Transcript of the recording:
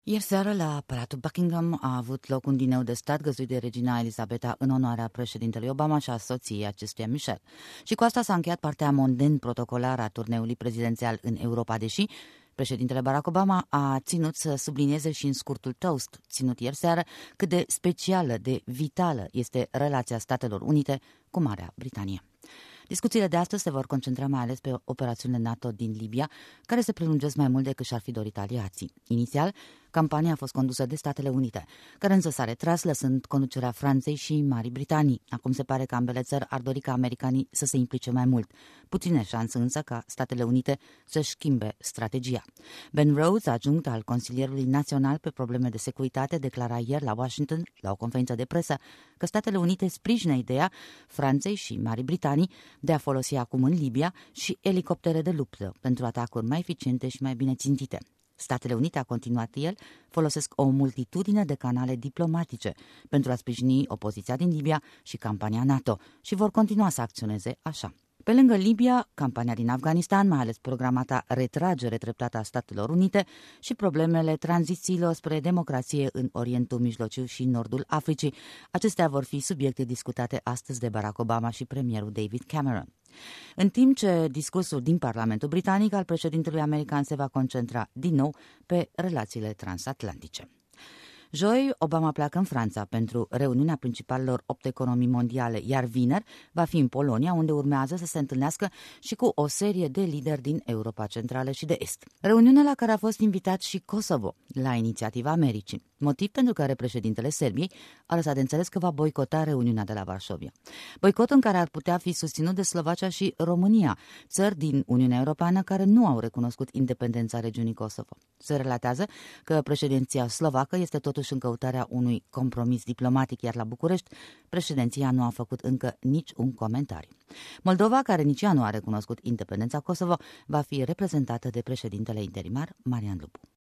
Ieri seară, la Palatul Buckingham, a avut loc un dineu de stat găzduit de regina Elisabeta în onoarea președintelui Obama și a soției acestuia, Michelle. Și cu asta s-a încheiat partea mondain protocolară a turneului prezidențial în Europa, deși președintele Barack Obama a ținut să sublinieze și în scurtul toast ținut ieri seară cât de specială, de vitală este relația Statelor Unite cu Marea Britanie. Discuțiile de astăzi se vor concentra mai ales pe operațiunile NATO din Libia, care se prelungesc mai mult decât și-ar fi dorit aliații. Inițial, campania a fost condusă de Statele Unite, care însă s-a retras, lăsând conducerea Franței și Marii Britanii. Acum se pare că ambele țări ar dori ca americanii să se implice mai mult. Puține șanse însă ca Statele Unite să-și schimbe strategia. Ben Rhodes, adjunct al Consilierului Național pe probleme de securitate, declara ieri la Washington, la o conferință de presă, că Statele Unite sprijină ideea Franței și Marii Britanii de a folosi acum în Libia și elicoptere de luptă pentru atacuri mai eficiente și mai bine țintite. Statele Unite, a continuat el, folosesc o multitudine de canale diplomatice pentru a sprijini opoziția din Libia și campania NATO și vor continua să acționeze așa. Pe lângă Libia, campania din Afganistan, mai ales programata retragere treptată a Statelor Unite și problemele tranzițiilor spre democrație în Orientul Mijlociu și Nordul Africii. Acestea vor fi subiecte discutate astăzi de Barack Obama și premierul David Cameron. În timp ce discursul din Parlamentul Britanic al președintelui american se va concentra din nou pe relațiile transatlantice. Joi, Obama pleacă în Franța pentru reuniunea principalelor 8 economii mondiale, iar vineri va fi în Polonia, unde urmează să se întâlnească și cu o serie de lideri din Europa Centrală și de Est. Reuniune la care a fost invitat și Kosovo, la inițiativa Americii, motiv pentru care președintele Serbiei a lăsat de înțeles că va boicota reuniunea de la Varșovia. Boicot în care ar putea fi susținut de Slovacia și România, țări din Uniunea Europeană care nu au recunoscut independența regiunii Kosovo. Se relatează că președinția slovacă este totuși în căutarea unui compromis diplomatic, iar la București președinția nu a făcut încă nici un comentariu. Moldova, care nici ea nu a recunoscut independența Kosovo, va fi reprezentată de președintele interimar Marian Lupu.